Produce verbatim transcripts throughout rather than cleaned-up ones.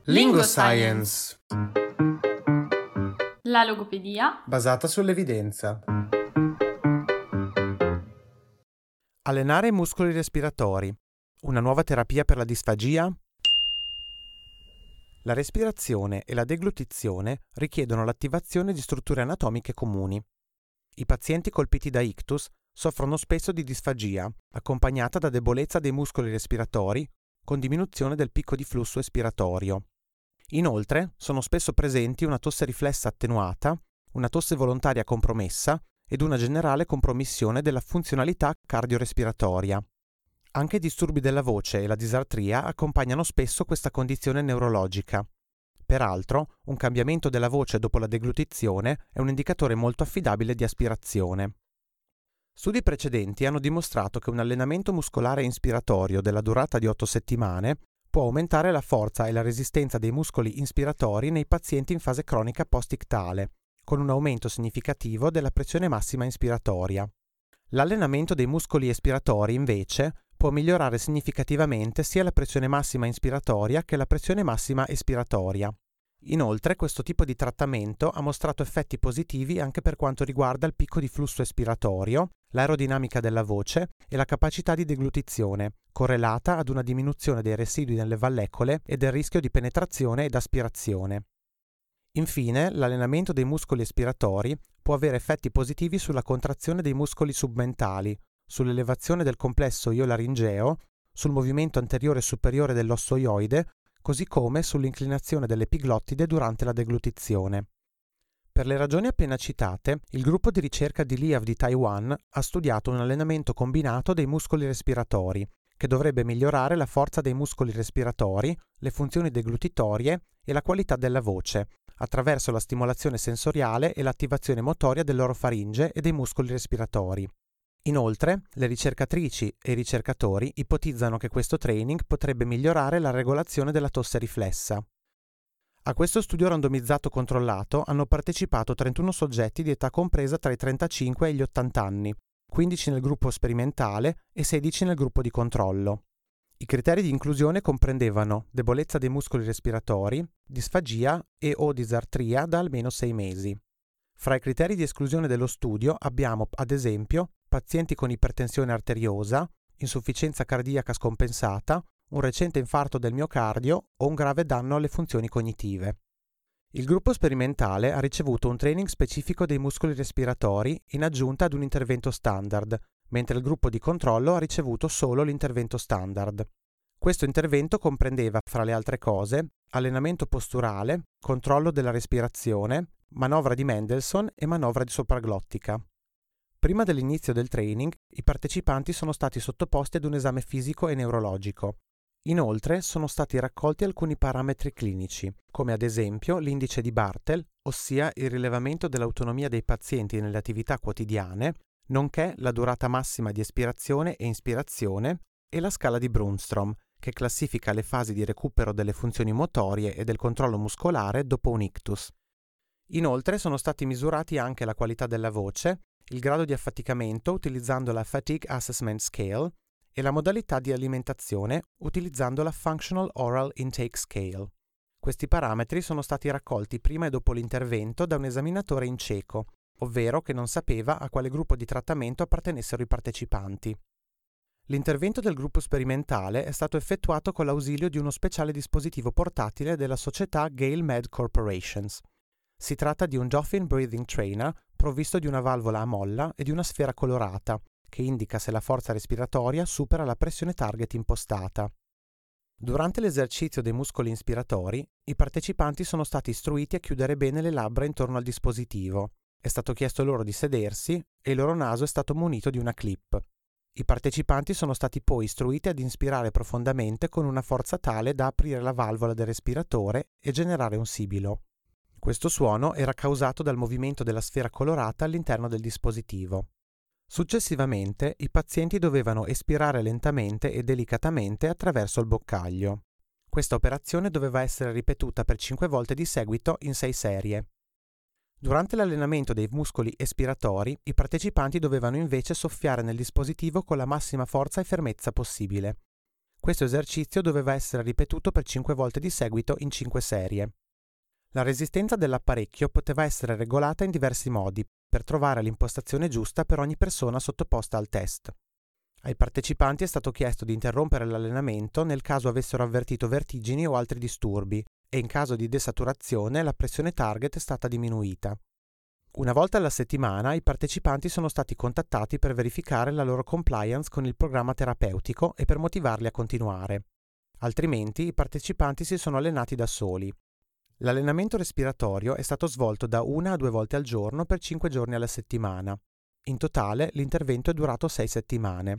Lingoscience. La logopedia Basata sull'evidenza. Allenare i muscoli respiratori. Una nuova terapia per la disfagia? La respirazione e la deglutizione richiedono l'attivazione di strutture anatomiche comuni. I pazienti colpiti da ictus soffrono spesso di disfagia, accompagnata da debolezza dei muscoli respiratori, con diminuzione del picco di flusso espiratorio. Inoltre, sono spesso presenti una tosse riflessa attenuata, una tosse volontaria compromessa ed una generale compromissione della funzionalità cardiorespiratoria. Anche i disturbi della voce e la disartria accompagnano spesso questa condizione neurologica. Peraltro, un cambiamento della voce dopo la deglutizione è un indicatore molto affidabile di aspirazione. Studi precedenti hanno dimostrato che un allenamento muscolare inspiratorio della durata di otto settimane può aumentare la forza e la resistenza dei muscoli inspiratori nei pazienti in fase cronica post-ictale, con un aumento significativo della pressione massima inspiratoria. L'allenamento dei muscoli espiratori, invece, può migliorare significativamente sia la pressione massima inspiratoria che la pressione massima espiratoria. Inoltre, questo tipo di trattamento ha mostrato effetti positivi anche per quanto riguarda il picco di flusso espiratorio, l'aerodinamica della voce e la capacità di deglutizione, correlata ad una diminuzione dei residui nelle vallecole e del rischio di penetrazione ed aspirazione. Infine, l'allenamento dei muscoli espiratori può avere effetti positivi sulla contrazione dei muscoli submentali, sull'elevazione del complesso io-laringeo, sul movimento anteriore e superiore dell'osso ioide, così come sull'inclinazione dell'epiglottide durante la deglutizione. Per le ragioni appena citate, il gruppo di ricerca di L I A V di Taiwan ha studiato un allenamento combinato dei muscoli respiratori, che dovrebbe migliorare la forza dei muscoli respiratori, le funzioni deglutitorie e la qualità della voce, attraverso la stimolazione sensoriale e l'attivazione motoria dell'orofaringe e dei muscoli respiratori. Inoltre, le ricercatrici e i ricercatori ipotizzano che questo training potrebbe migliorare la regolazione della tosse riflessa. A questo studio randomizzato controllato hanno partecipato trentuno soggetti di età compresa tra i trentacinque e gli ottanta anni, quindici nel gruppo sperimentale e sedici nel gruppo di controllo. I criteri di inclusione comprendevano debolezza dei muscoli respiratori, disfagia e o disartria da almeno sei mesi. Fra i criteri di esclusione dello studio abbiamo, ad esempio, pazienti con ipertensione arteriosa, insufficienza cardiaca scompensata, un recente infarto del miocardio o un grave danno alle funzioni cognitive. Il gruppo sperimentale ha ricevuto un training specifico dei muscoli respiratori in aggiunta ad un intervento standard, mentre il gruppo di controllo ha ricevuto solo l'intervento standard. Questo intervento comprendeva, fra le altre cose, allenamento posturale, controllo della respirazione, manovra di Mendelssohn e manovra di sopraglottica. Prima dell'inizio del training, i partecipanti sono stati sottoposti ad un esame fisico e neurologico. Inoltre sono stati raccolti alcuni parametri clinici, come ad esempio l'indice di Bartel, ossia il rilevamento dell'autonomia dei pazienti nelle attività quotidiane, nonché la durata massima di espirazione e inspirazione, e la scala di Brunstrom, che classifica le fasi di recupero delle funzioni motorie e del controllo muscolare dopo un ictus. Inoltre sono stati misurati anche la qualità della voce, il grado di affaticamento utilizzando la Fatigue Assessment Scale e la modalità di alimentazione utilizzando la Functional Oral Intake Scale. Questi parametri sono stati raccolti prima e dopo l'intervento da un esaminatore in cieco, ovvero che non sapeva a quale gruppo di trattamento appartenessero i partecipanti. L'intervento del gruppo sperimentale è stato effettuato con l'ausilio di uno speciale dispositivo portatile della società Gale Med Corporations. Si tratta di un Dolphin Breathing Trainer provvisto di una valvola a molla e di una sfera colorata, che indica se la forza respiratoria supera la pressione target impostata. Durante l'esercizio dei muscoli inspiratori, i partecipanti sono stati istruiti a chiudere bene le labbra intorno al dispositivo. È stato chiesto loro di sedersi e il loro naso è stato munito di una clip. I partecipanti sono stati poi istruiti ad inspirare profondamente con una forza tale da aprire la valvola del respiratore e generare un sibilo. Questo suono era causato dal movimento della sfera colorata all'interno del dispositivo. Successivamente, i pazienti dovevano espirare lentamente e delicatamente attraverso il boccaglio. Questa operazione doveva essere ripetuta per cinque volte di seguito in sei serie. Durante l'allenamento dei muscoli espiratori, i partecipanti dovevano invece soffiare nel dispositivo con la massima forza e fermezza possibile. Questo esercizio doveva essere ripetuto per cinque volte di seguito in cinque serie. La resistenza dell'apparecchio poteva essere regolata in diversi modi per trovare l'impostazione giusta per ogni persona sottoposta al test. Ai partecipanti è stato chiesto di interrompere l'allenamento nel caso avessero avvertito vertigini o altri disturbi e in caso di desaturazione la pressione target è stata diminuita. Una volta alla settimana i partecipanti sono stati contattati per verificare la loro compliance con il programma terapeutico e per motivarli a continuare. Altrimenti i partecipanti si sono allenati da soli. L'allenamento respiratorio è stato svolto da una a due volte al giorno per cinque giorni alla settimana. In totale l'intervento è durato sei settimane.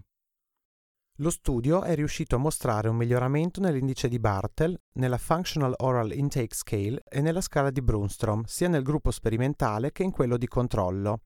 Lo studio è riuscito a mostrare un miglioramento nell'indice di Bartel, nella Functional Oral Intake Scale e nella scala di Brunstrom, sia nel gruppo sperimentale che in quello di controllo.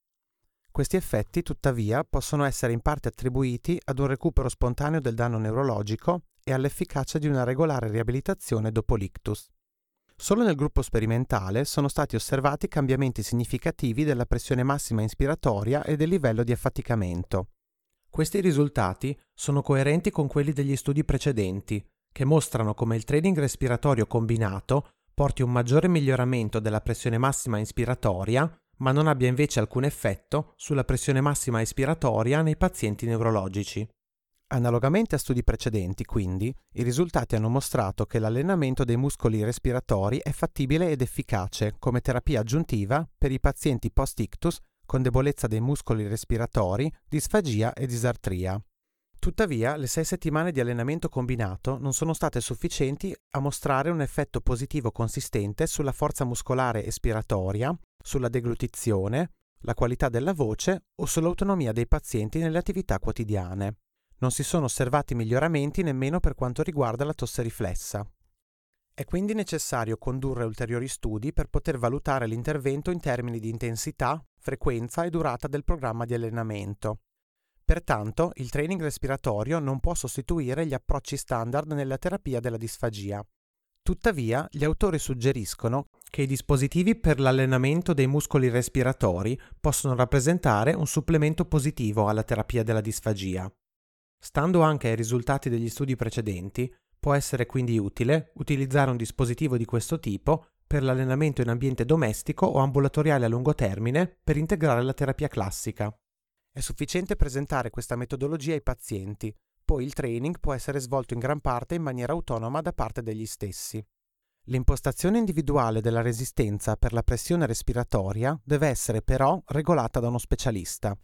Questi effetti, tuttavia, possono essere in parte attribuiti ad un recupero spontaneo del danno neurologico e all'efficacia di una regolare riabilitazione dopo l'ictus. Solo nel gruppo sperimentale sono stati osservati cambiamenti significativi della pressione massima inspiratoria e del livello di affaticamento. Questi risultati sono coerenti con quelli degli studi precedenti, che mostrano come il training respiratorio combinato porti un maggiore miglioramento della pressione massima inspiratoria, ma non abbia invece alcun effetto sulla pressione massima espiratoria nei pazienti neurologici. Analogamente a studi precedenti, quindi, i risultati hanno mostrato che l'allenamento dei muscoli respiratori è fattibile ed efficace come terapia aggiuntiva per i pazienti post-ictus con debolezza dei muscoli respiratori, disfagia e disartria. Tuttavia, le sei settimane di allenamento combinato non sono state sufficienti a mostrare un effetto positivo consistente sulla forza muscolare espiratoria, sulla deglutizione, la qualità della voce o sull'autonomia dei pazienti nelle attività quotidiane. Non si sono osservati miglioramenti nemmeno per quanto riguarda la tosse riflessa. È quindi necessario condurre ulteriori studi per poter valutare l'intervento in termini di intensità, frequenza e durata del programma di allenamento. Pertanto, il training respiratorio non può sostituire gli approcci standard nella terapia della disfagia. Tuttavia, gli autori suggeriscono che i dispositivi per l'allenamento dei muscoli respiratori possono rappresentare un supplemento positivo alla terapia della disfagia. Stando anche ai risultati degli studi precedenti, può essere quindi utile utilizzare un dispositivo di questo tipo per l'allenamento in ambiente domestico o ambulatoriale a lungo termine per integrare la terapia classica. È sufficiente presentare questa metodologia ai pazienti, poi il training può essere svolto in gran parte in maniera autonoma da parte degli stessi. L'impostazione individuale della resistenza per la pressione respiratoria deve essere però regolata da uno specialista.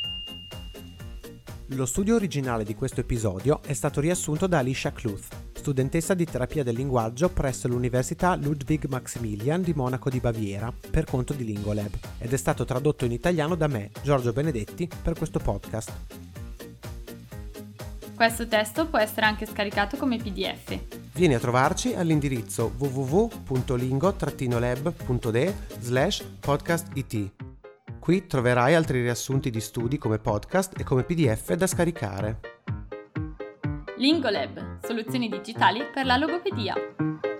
Lo studio originale di questo episodio è stato riassunto da Alicia Kluth, studentessa di terapia del linguaggio presso l'Università Ludwig Maximilian di Monaco di Baviera, per conto di Lingolab, ed è stato tradotto in italiano da me, Giorgio Benedetti, per questo podcast. Questo testo può essere anche scaricato come P D F. Vieni a trovarci all'indirizzo w w w punto lingo lab punto d e slash podcast it. Qui troverai altri riassunti di studi come podcast e come P D F da scaricare. Lingolab, soluzioni digitali per la logopedia.